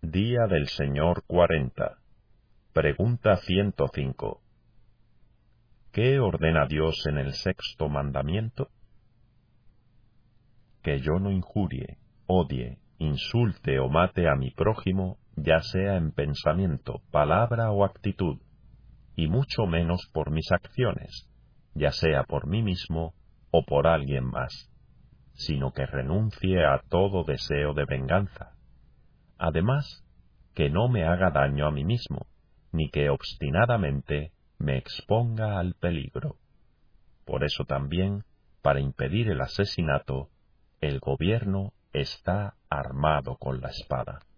Día del Señor 40. Pregunta 105. ¿Qué ordena Dios en el sexto mandamiento? Que yo no injurie, odie, insulte o mate a mi prójimo, ya sea en pensamiento, palabra o actitud, y mucho menos por mis acciones, ya sea por mí mismo o por alguien más, sino que renuncie a todo deseo de venganza. Además, que no me haga daño a mí mismo, ni que obstinadamente me exponga al peligro. Por eso también, para impedir el asesinato, el gobierno está armado con la espada.